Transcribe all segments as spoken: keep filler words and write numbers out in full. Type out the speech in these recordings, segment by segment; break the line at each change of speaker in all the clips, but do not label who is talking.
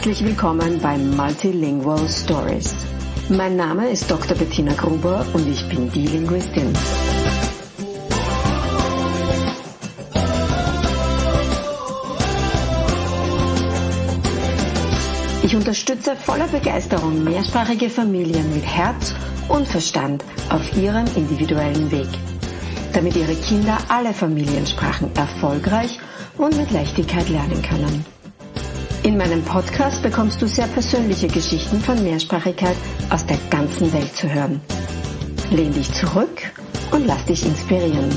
herzlich willkommen bei Multilingual Stories. Mein Name ist Doktor Bettina Gruber und ich bin die Linguistin. Ich unterstütze voller Begeisterung mehrsprachige Familien mit Herz und Verstand auf ihrem individuellen Weg, damit ihre Kinder alle Familiensprachen erfolgreich und mit Leichtigkeit lernen können. In meinem Podcast bekommst du sehr persönliche Geschichten von Mehrsprachigkeit aus der ganzen Welt zu hören. Lehn dich zurück und lass dich inspirieren.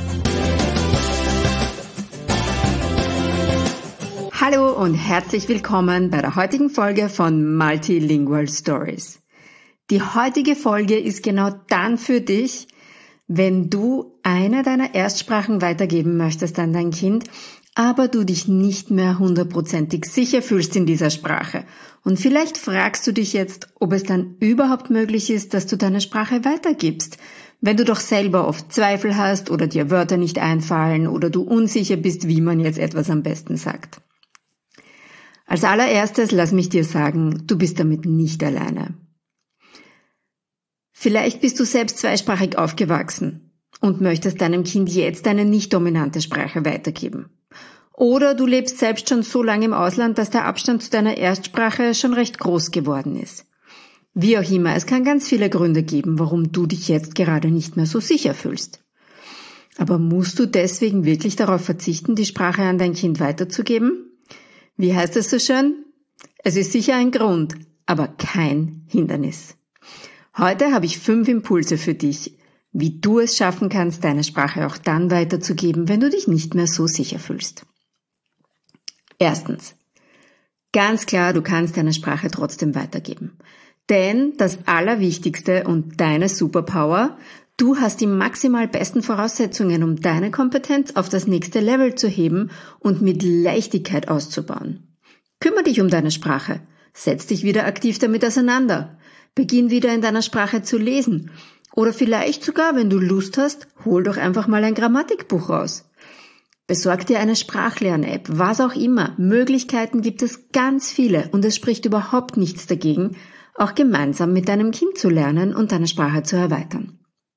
Hallo und herzlich willkommen bei der heutigen Folge von Multilingual Stories. Die heutige Folge ist genau dann für dich, wenn du eine deiner Erstsprachen weitergeben möchtest an dein Kind, aber du dich nicht mehr hundertprozentig sicher fühlst in dieser Sprache. Und vielleicht fragst du dich jetzt, ob es dann überhaupt möglich ist, dass du deine Sprache weitergibst, wenn du doch selber oft Zweifel hast oder dir Wörter nicht einfallen oder du unsicher bist, wie man jetzt etwas am besten sagt. Als allererstes lass mich dir sagen, du bist damit nicht alleine. Vielleicht bist du selbst zweisprachig aufgewachsen und möchtest deinem Kind jetzt eine nicht dominante Sprache weitergeben. Oder du lebst selbst schon so lange im Ausland, dass der Abstand zu deiner Erstsprache schon recht groß geworden ist. Wie auch immer, es kann ganz viele Gründe geben, warum du dich jetzt gerade nicht mehr so sicher fühlst. Aber musst du deswegen wirklich darauf verzichten, die Sprache an dein Kind weiterzugeben? Wie heißt es so schön? Es ist sicher ein Grund, aber kein Hindernis. Heute habe ich fünf Impulse für dich, wie du es schaffen kannst, deine Sprache auch dann weiterzugeben, wenn du dich nicht mehr so sicher fühlst. Erstens. Ganz klar, du kannst deine Sprache trotzdem weitergeben. Denn das Allerwichtigste und deine Superpower, du hast die maximal besten Voraussetzungen, um deine Kompetenz auf das nächste Level zu heben und mit Leichtigkeit auszubauen. Kümmere dich um deine Sprache. Setz dich wieder aktiv damit auseinander. Beginn wieder in deiner Sprache zu lesen. Oder vielleicht sogar, wenn du Lust hast, hol doch einfach mal ein Grammatikbuch raus. Besorg dir eine Sprachlern-App, was auch immer. Möglichkeiten gibt es ganz viele und es spricht überhaupt nichts dagegen, auch gemeinsam mit deinem Kind zu lernen und deine Sprache zu erweitern.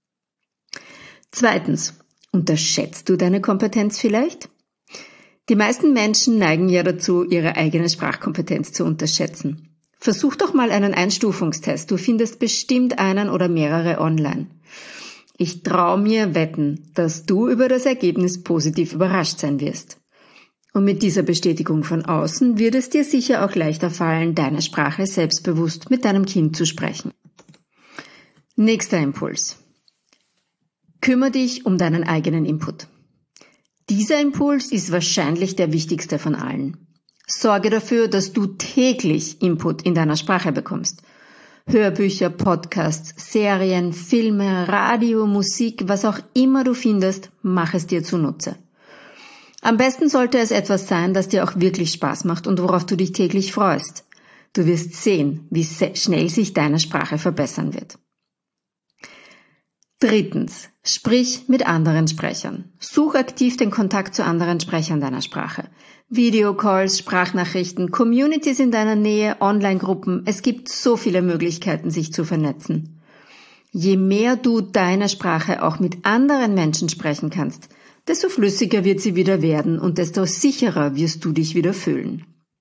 Zweitens, unterschätzt du deine Kompetenz vielleicht? Die meisten Menschen neigen ja dazu, ihre eigene Sprachkompetenz zu unterschätzen. Versuch doch mal einen Einstufungstest. Du findest bestimmt einen oder mehrere online. Ich traue mir wetten, dass du über das Ergebnis positiv überrascht sein wirst. Und mit dieser Bestätigung von außen wird es dir sicher auch leichter fallen, deine Sprache selbstbewusst mit deinem Kind zu sprechen. Nächster Impuls. Kümmere dich um deinen eigenen Input. Dieser Impuls ist wahrscheinlich der wichtigste von allen. Sorge dafür, dass du täglich Input in deiner Sprache bekommst. Hörbücher, Podcasts, Serien, Filme, Radio, Musik, was auch immer du findest, mach es dir zunutze. Am besten sollte es etwas sein, das dir auch wirklich Spaß macht und worauf du dich täglich freust. Du wirst sehen, wie schnell sich deine Sprache verbessern wird. Drittens, sprich mit anderen Sprechern. Such aktiv den Kontakt zu anderen Sprechern deiner Sprache. Videocalls, Sprachnachrichten, Communities in deiner Nähe, Online-Gruppen. Es gibt so viele Möglichkeiten, sich zu vernetzen. Je mehr du deine Sprache auch mit anderen Menschen sprechen kannst, desto flüssiger wird sie wieder werden und desto sicherer wirst du dich wieder fühlen.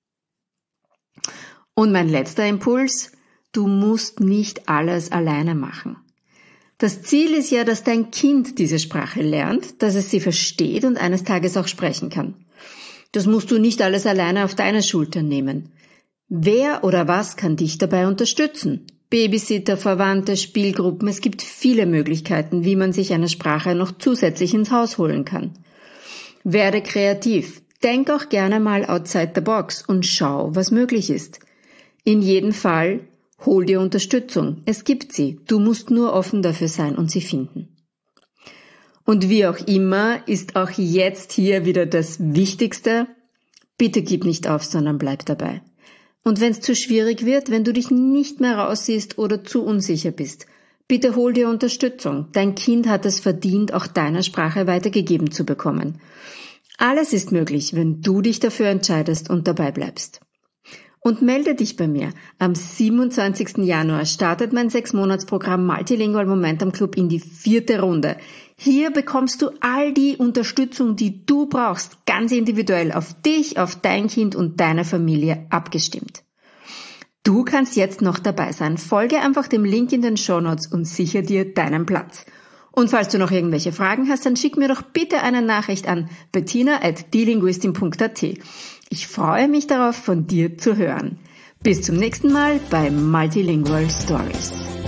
Und mein letzter Impuls, du musst nicht alles alleine machen. Das Ziel ist ja, dass dein Kind diese Sprache lernt, dass es sie versteht und eines Tages auch sprechen kann. Das musst du nicht alles alleine auf deine Schultern nehmen. Wer oder was kann dich dabei unterstützen? Babysitter, Verwandte, Spielgruppen, es gibt viele Möglichkeiten, wie man sich eine Sprache noch zusätzlich ins Haus holen kann. Werde kreativ, denk auch gerne mal outside the box und schau, was möglich ist. In jedem Fall, hol dir Unterstützung, es gibt sie, du musst nur offen dafür sein und sie finden. Und wie auch immer ist auch jetzt hier wieder das Wichtigste, bitte gib nicht auf, sondern bleib dabei. Und wenn es zu schwierig wird, wenn du dich nicht mehr raussiehst oder zu unsicher bist, bitte hol dir Unterstützung. Dein Kind hat es verdient, auch deine Sprache weitergegeben zu bekommen. Alles ist möglich, wenn du dich dafür entscheidest und dabei bleibst. und melde dich bei mir. Am siebenundzwanzigsten Januar startet mein Sechs-Monats-Programm Multilingual Momentum Club in die vierte Runde. Hier bekommst du all die Unterstützung, die du brauchst, ganz individuell auf dich, auf dein Kind und deine Familie abgestimmt. Du kannst jetzt noch dabei sein. Folge einfach dem Link in den Shownotes und sichere dir deinen Platz. Und falls du noch irgendwelche Fragen hast, dann schick mir doch bitte eine Nachricht an bettina at dielinguistin punkt a t. Ich freue mich darauf, von dir zu hören. Bis zum nächsten Mal bei Multilingual Stories.